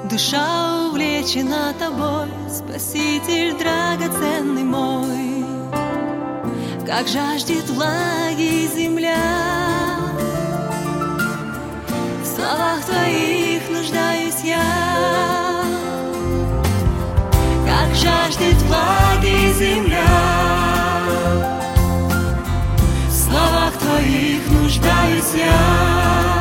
Душа увлечена тобой, Спаситель драгоценный мой. Как жаждет влаги земля, в словах твоих нуждаюсь я. Как жаждет влаги земля, в словах твоих нуждаюсь я.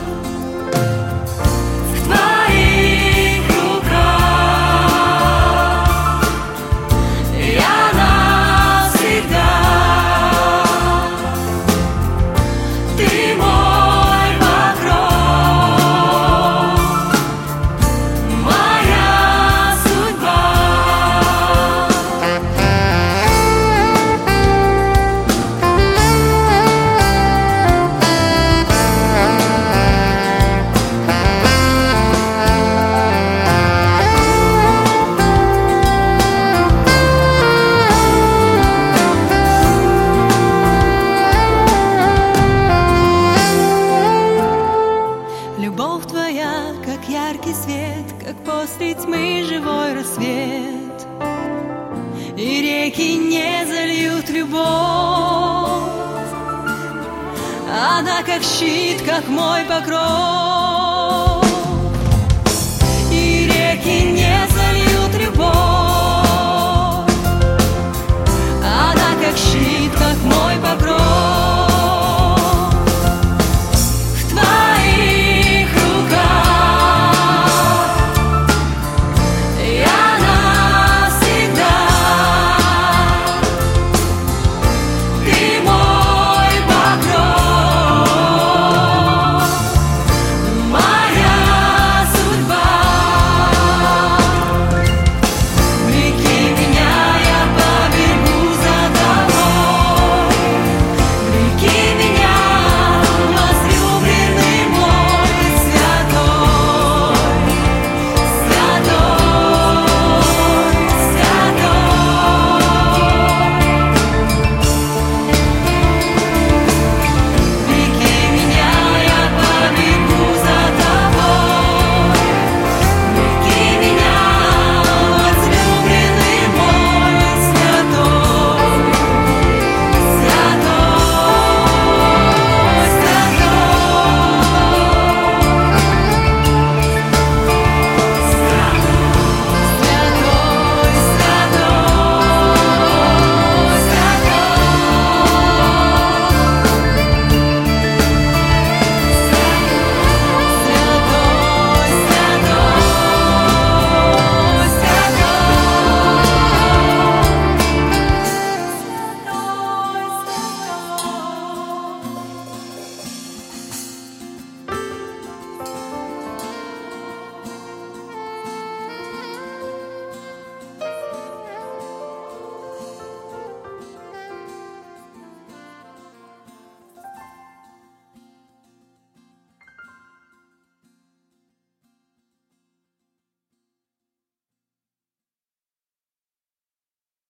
Любовь твоя, как яркий свет, как после тьмы живой рассвет. И реки не зальют любовь, она как щит, как мой покров.